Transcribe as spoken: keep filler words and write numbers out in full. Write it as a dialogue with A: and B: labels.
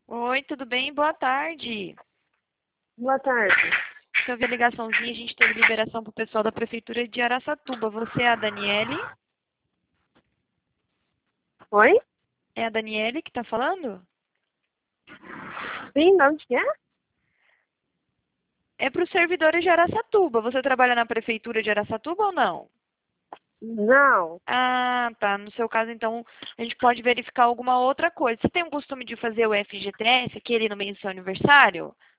A: Oi, tudo bem? Boa tarde.
B: Boa tarde.
A: Deixa eu ver a ligaçãozinha. A gente teve liberação para o pessoal da Prefeitura de Araçatuba. Você é a Daniele?
B: Oi?
A: É a Daniele que está falando?
B: Sim, de onde que é?
A: É para os servidores de Araçatuba. Você trabalha na Prefeitura de Araçatuba ou não?
B: Não.
A: Ah, tá. No seu caso, então, a gente pode verificar alguma outra coisa. Você tem o costume de fazer o F G T S, aquele no meio do seu aniversário?